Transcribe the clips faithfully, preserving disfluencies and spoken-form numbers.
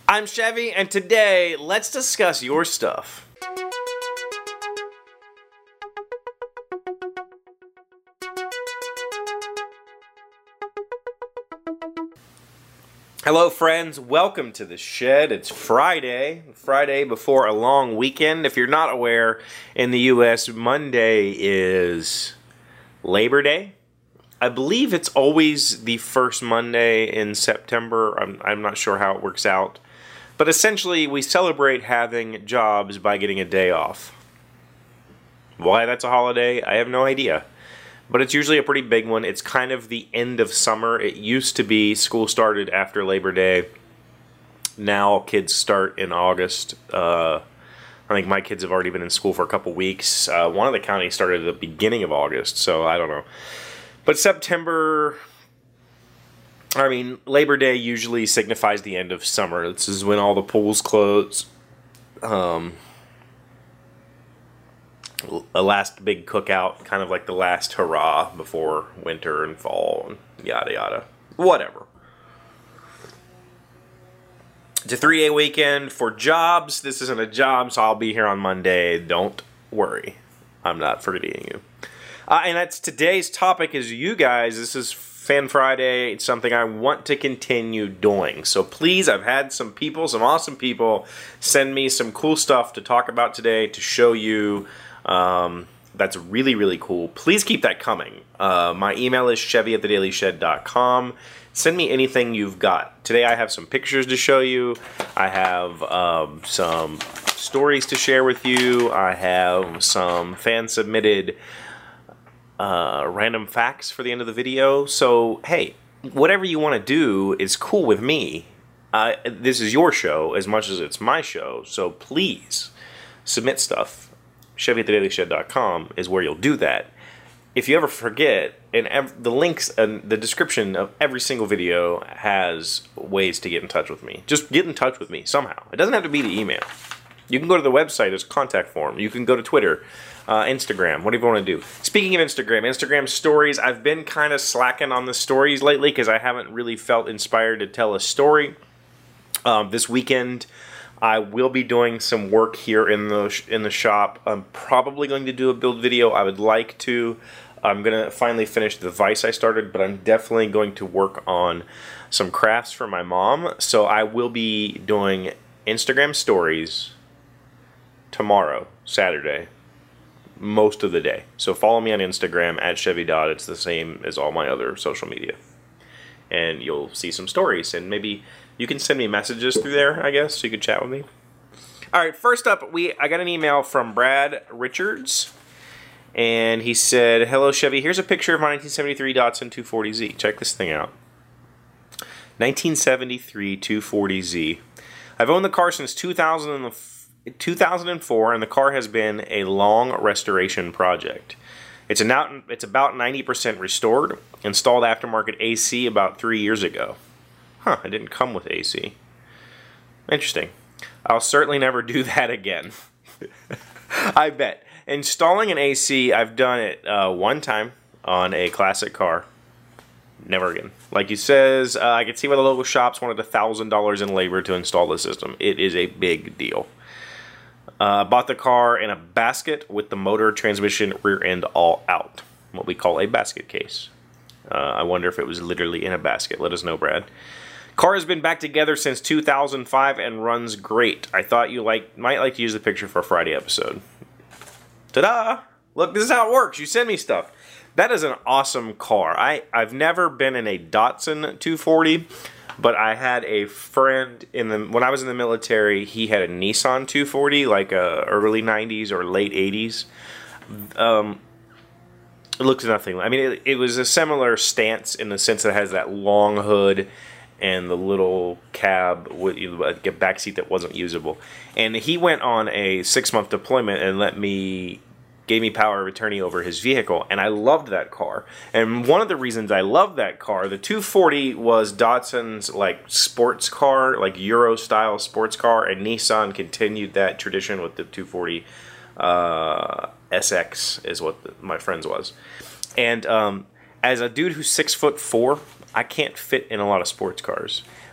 I'm Chevy, and today, let's discuss your stuff. Hello friends, welcome to the shed. It's Friday, Friday before a long weekend. If you're not aware, in the U S, Monday is Labor Day. I believe it's always the first Monday in September. I'm, I'm not sure how it works out. But essentially, we celebrate having jobs by getting a day off. Why that's a holiday, I have no idea. But it's usually a pretty big one. It's kind of the end of summer. It used to be school started after Labor Day. Now kids start in August. Uh, I think my kids have already been in school for a couple weeks. Uh, one of the counties started at the beginning of August, so I don't know. But September, I mean, Labor Day usually signifies the end of summer. This is when all the pools close. Um... A last big cookout, kind of like the last hurrah before winter and fall and yada yada. Whatever. It's a three-day weekend for jobs. This isn't a job, so I'll be here on Monday. Don't worry. I'm not forgetting you. Uh, and that's today's topic is you guys. This is Fan Friday. It's something I want to continue doing. So please, I've had some people, some awesome people, send me some cool stuff to talk about today to show you. Um, that's really, really cool. Please keep that coming. Uh, my email is chevy at the daily shed dot com. Send me anything you've got. Today I have some pictures to show you. I have um, some stories to share with you. I have some fan-submitted uh, random facts for the end of the video. So, hey, whatever you want to do is cool with me. Uh, this is your show as much as it's my show. So please submit stuff. chevy at the daily shed dot com is where you'll do that. If you ever forget, and ev the links and the description of every single video has ways to get in touch with me. Just get in touch with me somehow. It doesn't have to be the email. You can go to the website, there's a contact form. You can go to Twitter, uh, Instagram, whatever you want to do. Speaking of Instagram, Instagram stories, I've been kind of slacking on the stories lately because I haven't really felt inspired to tell a story. Um, this weekend, I will be doing some work here in the sh in the shop. I'm probably going to do a build video. I would like to. I'm going to finally finish the vise I started, but I'm definitely going to work on some crafts for my mom. So I will be doing Instagram stories tomorrow, Saturday, most of the day. So follow me on Instagram at Chevy Dodd. It's the same as all my other social media. And you'll see some stories, and maybe you can send me messages through there, I guess, so you can chat with me. All right, first up, we I got an email from Brad Richards, and he said, "Hello, Chevy. Here's a picture of my nineteen seventy-three Datsun two forty Z. Check this thing out. nineteen seventy-three two forty Z. I've owned the car since two thousand four, and the car has been a long restoration project. It's, a now, it's about ninety percent restored. Installed aftermarket A C about three years ago. Huh, it didn't come with A C. Interesting. I'll certainly never do that again. I bet. Installing an A C, I've done it uh, one time on a classic car. Never again. Like he says, uh, I can see why the local shops wanted one thousand dollars in labor to install the system. It is a big deal. Uh, bought the car in a basket with the motor, transmission, rear end all out. What we call a basket case. Uh, I wonder if it was literally in a basket. Let us know, Brad. Car has been back together since two thousand five and runs great. I thought you like might like to use the picture for a Friday episode. Ta-da! Look, this is how it works. You send me stuff. That is an awesome car. I, I've never been in a Datsun two forty. But I had a friend in the when I was in the military. He had a Nissan two forty, like a early nineties or late eighties. Um, it looked nothing. I mean, it, it was a similar stance in the sense that it has that long hood and the little cab with a back seat that wasn't usable. And he went on a six month deployment and let me. Gave me power of attorney over his vehicle, and I loved that car. And one of the reasons I loved that car, the two forty was Datsun's like sports car, like Euro style sports car, and Nissan continued that tradition with the two forty uh, S X is what the, my friend's was. And um, as a dude who's six foot four, I can't fit in a lot of sports cars.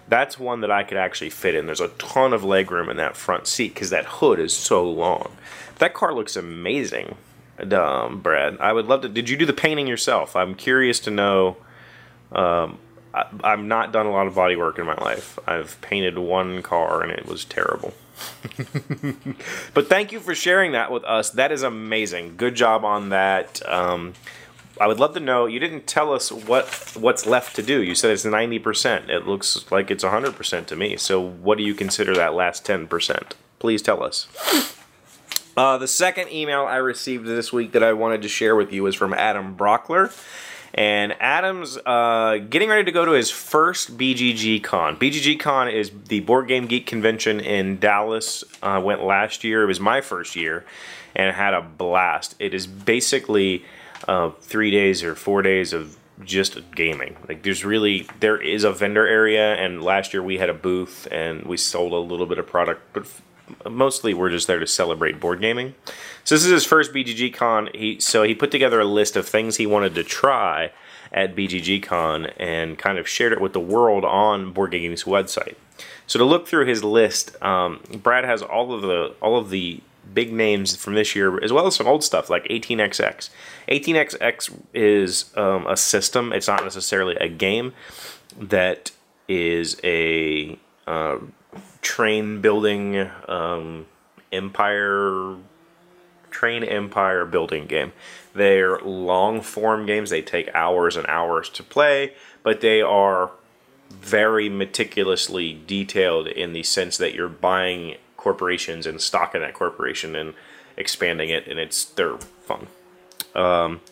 That's one that I could actually fit in. There's a ton of legroom in that front seat because that hood is so long. That car looks amazing, um, Brad. I would love to. Did you do the painting yourself? I'm curious to know. Um, I, I've not done a lot of body work in my life. I've painted one car and it was terrible. But thank you for sharing that with us. That is amazing. Good job on that. Um, I would love to know. You didn't tell us what what's left to do. You said it's ninety percent. It looks like it's one hundred percent to me. So what do you consider that last ten percent? Please tell us. Uh, the second email I received this week that I wanted to share with you is from Adam Brockler. And Adam's uh, getting ready to go to his first B G G Con. B G G Con is the Board Game Geek Convention in Dallas. I uh, went last year. It was my first year, and had a blast. It is basically uh, three days or four days of just gaming. Like there's really there is a vendor area, and last year we had a booth and we sold a little bit of product, but mostly we're just there to celebrate board gaming. So this is his first B G G Con. He so he put together a list of things he wanted to try at B G G Con and kind of shared it with the world on Board Game Geek's website. So to look through his list, um, Brad has all of the all of the big names from this year, as well as some old stuff like eighteen X X. eighteen X X is um, a system. It's not necessarily a game. That is a uh, train building um, empire train empire building game. They're long form games. They take hours and hours to play, but they are very meticulously detailed in the sense that you're buying corporations and stock in that corporation and expanding it, and it's they're fun. Um,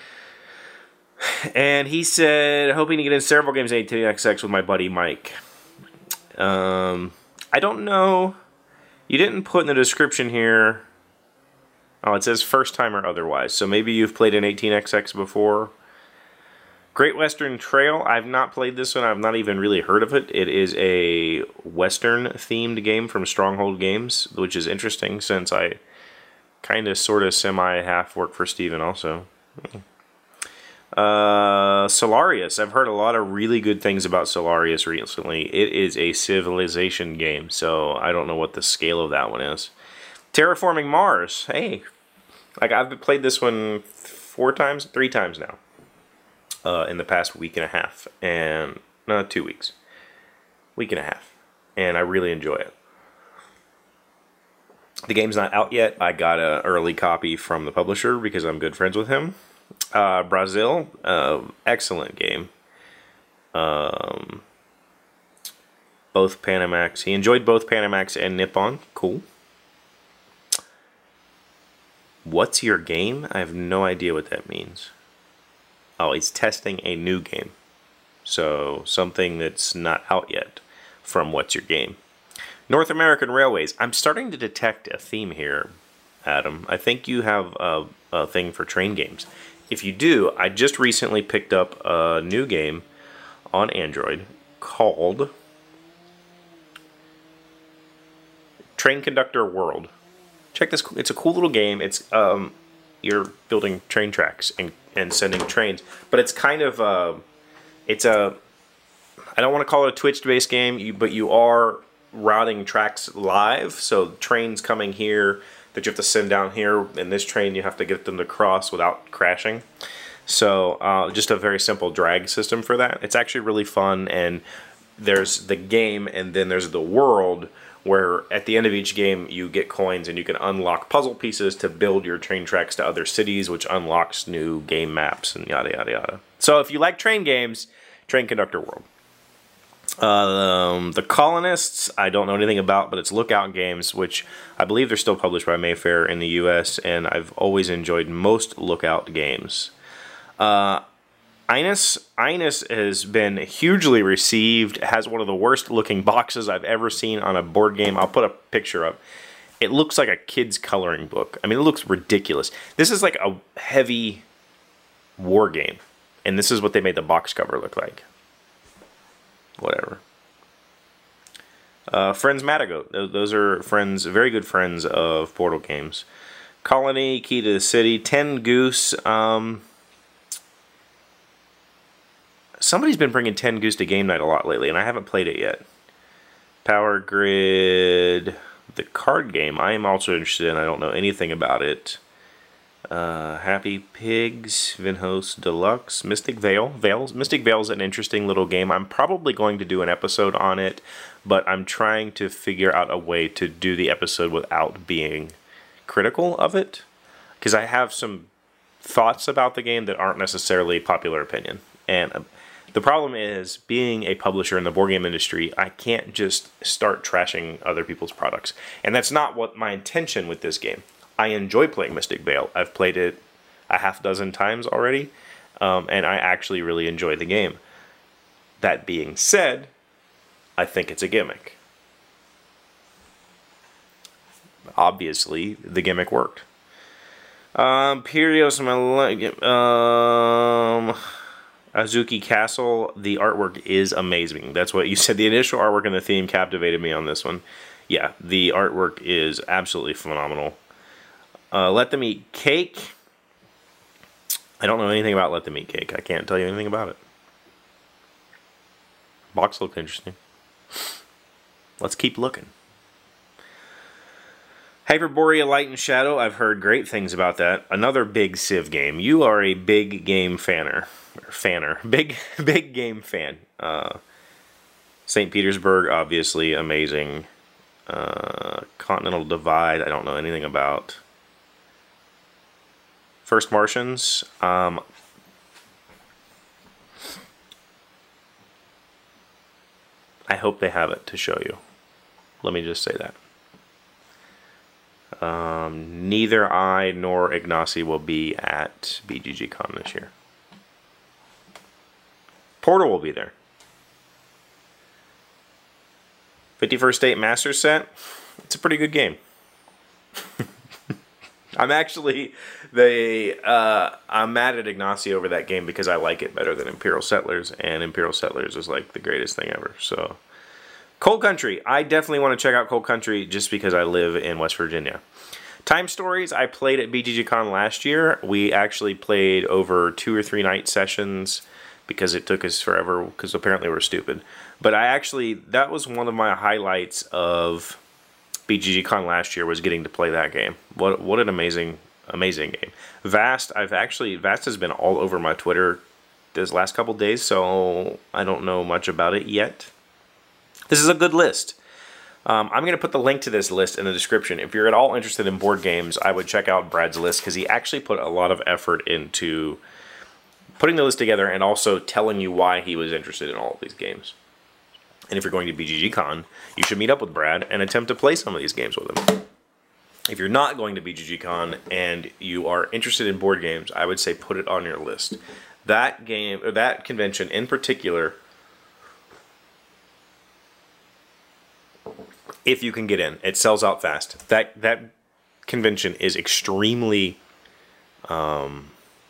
and he said, hoping to get in several games in eighteen X X with my buddy Mike. Um, I don't know. You didn't put in the description here. Oh, it says first time or otherwise. So maybe you've played an eighteen X X before. Great Western Trail. I've not played this one. I've not even really heard of it. It is a Western themed game from Stronghold Games, which is interesting since I kind of sort of semi half work for Steven also. Uh, Solarius. I've heard a lot of really good things about Solarius recently. It is a civilization game, so I don't know what the scale of that one is. Terraforming Mars. Hey, like I've played this one four times, three times now, uh, in the past week and a half, and no, two weeks, week and a half, and I really enjoy it. The game's not out yet. I got an early copy from the publisher because I'm good friends with him. Uh, Brazil, uh, excellent game. Um, both Panamax. He enjoyed both Panamax and Nippon. Cool. What's your game? I have no idea what that means. Oh, he's testing a new game. So, something that's not out yet from What's Your Game. North American Railways. I'm starting to detect a theme here, Adam. I think you have a, a thing for train games. If you do, I just recently picked up a new game on Android called Train Conductor World. Check this. It's a cool little game. It's um, you're building train tracks and, and sending trains, but it's kind of uh, it's a I don't want to call it a Twitch-based game, you, but you are routing tracks live. So trains coming here that you have to send down here, and this train you have to get them to cross without crashing. So uh, just a very simple drag system for that. It's actually really fun, and there's the game, and then there's the world, where at the end of each game you get coins and you can unlock puzzle pieces to build your train tracks to other cities, which unlocks new game maps and yada yada yada. So if you like train games, Train Conductor World. Um, the Colonists, I don't know anything about, but it's Lookout Games, which I believe they're still published by Mayfair in the U S, and I've always enjoyed most Lookout games. Uh, Inus, Inus has been hugely received, has one of the worst looking boxes I've ever seen on a board game. I'll put a picture up. It looks like a kid's coloring book. I mean, it looks ridiculous. This is like a heavy war game, and this is what they made the box cover look like. Whatever. Uh, Friends Matagoat. Those are friends, very good friends of Portal Games. Colony, Key to the City. Ten Goose. Um, somebody's been bringing Ten Goose to game night a lot lately, and I haven't played it yet. Power Grid, the card game, I am also interested in. I don't know anything about it. Uh, Happy Pigs, Vinhos Deluxe, Mystic Vale. Vales. Mystic Vale is an interesting little game. I'm probably going to do an episode on it, but I'm trying to figure out a way to do the episode without being critical of it, because I have some thoughts about the game that aren't necessarily popular opinion. And uh, the problem is, being a publisher in the board game industry, I can't just start trashing other people's products. And that's not what my intention with this game. I enjoy playing Mystic Vale. I've played it a half dozen times already, um, and I actually really enjoy the game. That being said, I think it's a gimmick. Obviously, the gimmick worked. Um, Pirios, um, Azuki Castle, the artwork is amazing. That's what you said. The initial artwork and the theme captivated me on this one. Yeah, the artwork is absolutely phenomenal. Uh, Let Them Eat Cake. I don't know anything about Let Them Eat Cake. I can't tell you anything about it. Box looked interesting. Let's keep looking. Hyperborea Light and Shadow. I've heard great things about that. Another big Civ game. You are a big game fanner. Or fanner. Big, big game fan. Uh, Saint Petersburg, obviously amazing. Uh, Continental Divide. I don't know anything about. First Martians, um, I hope they have it to show you. Let me just say that. Um, neither I nor Ignacy will be at B G G Con this year. Portal will be there. fifty-first State Master Set, it's a pretty good game. I'm actually, they, uh, I'm mad at Ignacy over that game because I like it better than Imperial Settlers, and Imperial Settlers is like the greatest thing ever. So, Cold Country, I definitely want to check out Cold Country just because I live in West Virginia. Time Stories, I played at B G G Con last year. We actually played over two or three night sessions because it took us forever because apparently we're stupid. But I actually, that was one of my highlights of B G G Con last year, was getting to play that game. What what an amazing, amazing game. Vast, I've actually, Vast has been all over my Twitter this last couple days, so I don't know much about it yet. This is a good list. Um, I'm going to put the link to this list in the description. If you're at all interested in board games, I would check out Brad's list, because he actually put a lot of effort into putting the list together and also telling you why he was interested in all of these games. And if you're going to B G G Con, you should meet up with Brad and attempt to play some of these games with him. If you're not going to B G G Con and you are interested in board games, I would say put it on your list. That game, or that convention in particular, if you can get in, it sells out fast. That that convention is extremely, um,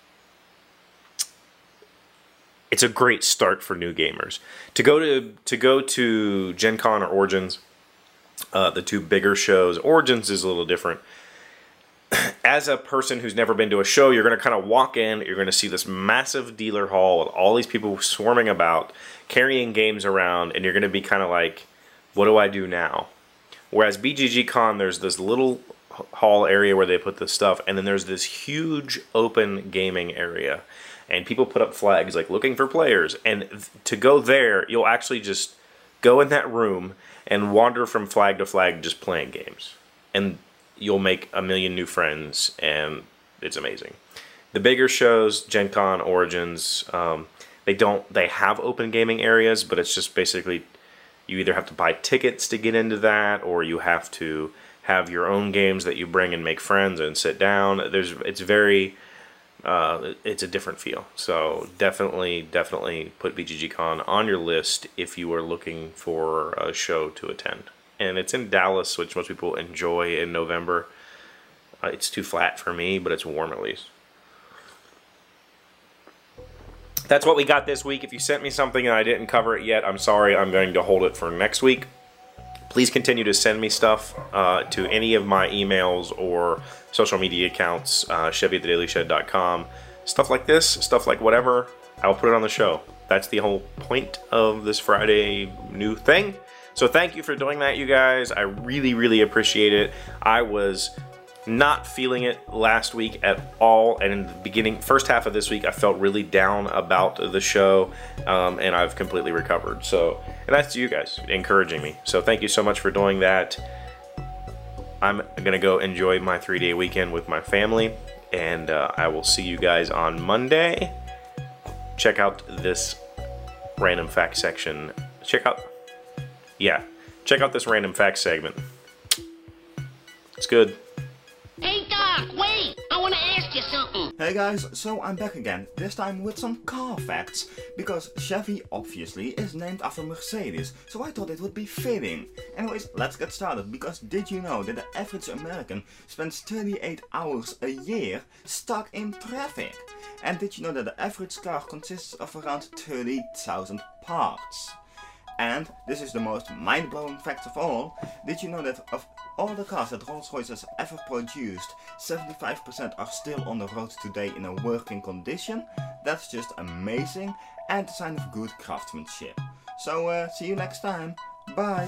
it's a great start for new gamers. To go to to go to Gen Con or Origins, uh, the two bigger shows. Origins is a little different. As a person who's never been to a show, you're going to kind of walk in, you're going to see this massive dealer hall with all these people swarming about, carrying games around, and you're going to be kind of like, what do I do now? Whereas B G G Con, there's this little hall area where they put the stuff, and then there's this huge open gaming area. And people put up flags like looking for players. And to go there, you'll actually just go in that room and wander from flag to flag just playing games. And you'll make a million new friends, and it's amazing. The bigger shows, Gen Con, Origins, um, they don't, they have open gaming areas, but it's just basically you either have to buy tickets to get into that, or you have to have your own games that you bring and make friends and sit down. There's, it's very... Uh, it's a different feel. So definitely, definitely put B G G Con on your list if you are looking for a show to attend. And it's in Dallas, which most people enjoy in November. Uh, it's too flat for me, but it's warm at least. That's what we got this week. If you sent me something and I didn't cover it yet, I'm sorry. I'm going to hold it for next week. Please continue to send me stuff uh, to any of my emails or social media accounts, uh, Chevy at the daily shed dot com. Stuff like this, stuff like whatever, I'll put it on the show. That's the whole point of this Friday new thing. So thank you for doing that, you guys. I really, really appreciate it. I was not feeling it last week at all, and in the beginning, first half of this week, I felt really down about the show, um, and I've completely recovered. So, and that's you guys encouraging me. So thank you so much for doing that. I'm gonna go enjoy my three-day weekend with my family, and uh, I will see you guys on Monday. Check out this random fact section. Check out, yeah, check out this random fact segment. It's good. Hey Doc, wait! I want to ask you something. Hey guys, so I'm back again, this time with some car facts, because Chevy obviously is named after Mercedes, so I thought it would be fitting. Anyways, let's get started, because did you know that the average American spends thirty-eight hours a year stuck in traffic? And did you know that the average car consists of around thirty thousand parts? And this is the most mind-blowing fact of all, did you know that of all the cars that Rolls-Royce has ever produced, seventy-five percent are still on the road today in a working condition? That's just amazing and a sign of good craftsmanship. So uh, see you next time. Bye!